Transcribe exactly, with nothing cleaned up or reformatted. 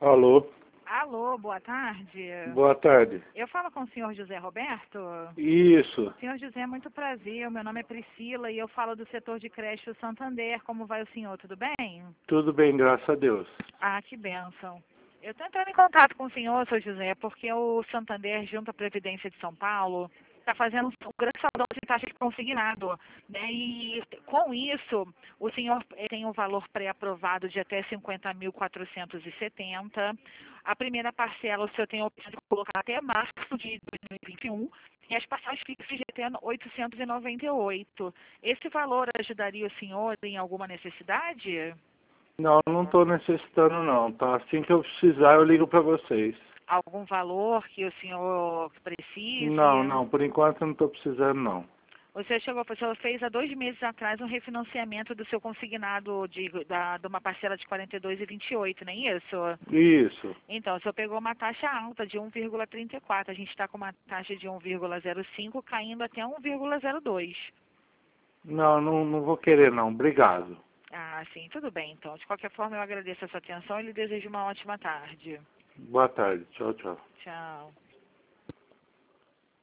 Alô, Alô, boa tarde. boa tarde. Eu falo com o senhor José Roberto? Isso, Senhor José, muito prazer. Meu nome é Priscila e eu falo do setor de creche do Santander. Como vai o senhor? Tudo bem? tudo bem, graças a Deus. Ah, que bênção. Eu estou entrando em contato com o senhor, senhor José, porque o Santander, junto à Previdência de São Paulo, está fazendo um grande saldão de taxa de consignado, né? E com isso, o senhor eh, tem um valor pré-aprovado de até cinquenta mil quatrocentos e setenta. A primeira parcela o senhor tem a opção de colocar até março de dois mil e vinte e um e as passagens fixas de até oitocentos e noventa e oito. Esse valor ajudaria o senhor em alguma necessidade? Não, não estou necessitando não, tá? Assim que eu precisar eu ligo para vocês. Algum valor que o senhor precise? Não, não, por enquanto eu não estou precisando não. O senhor chegou, o senhor fez há dois meses atrás um refinanciamento do seu consignado de, da, de uma parcela de quarenta e dois e vinte e oito, não é isso? Isso, Então, o senhor pegou uma taxa alta de um vírgula trinta e quatro. A gente está com uma taxa de um vírgula zero cinco caindo até um vírgula zero dois. não, não, não vou querer não, obrigado. Ah, sim, tudo bem. Então, de qualquer forma, eu agradeço a sua atenção e lhe desejo uma ótima tarde. Boa tarde, tchau, tchau. Tchau.